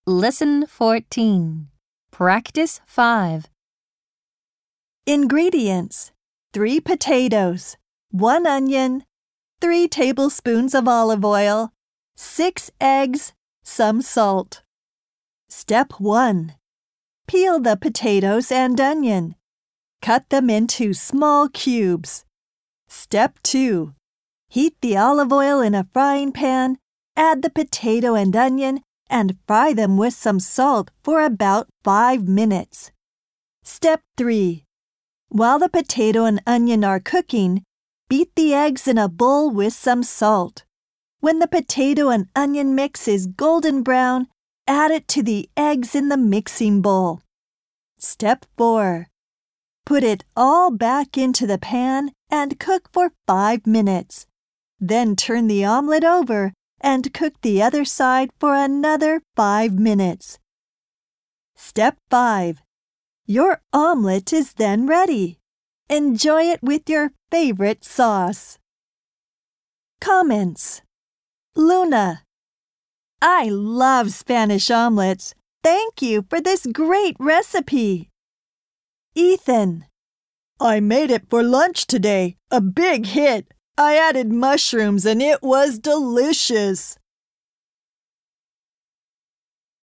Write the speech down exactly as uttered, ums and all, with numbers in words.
Lesson fourteen. Practice five. Ingredients: three potatoes, one onion, three tablespoons of olive oil, six eggs, some salt. Step one. Peel the potatoes and onion. Cut them into small cubes. Step two. Heat the olive oil in a frying pan, add the potato and onion, and fry them with some salt for about five minutes. Step three. While the potato and onion are cooking, beat the eggs in a bowl with some salt. When the potato and onion mix is golden brown, add it to the eggs in the mixing bowl. Step four. Put it all back into the pan and cook for five minutes. Then turn the omelet over and cook the other side for another five minutes. Step five. Your omelet is then ready. Enjoy it with your favorite sauce. Comments. Luna: I love Spanish omelets. Thank you for this great recipe. Ethan: I made it for lunch today. A big hit. I added mushrooms and it was delicious.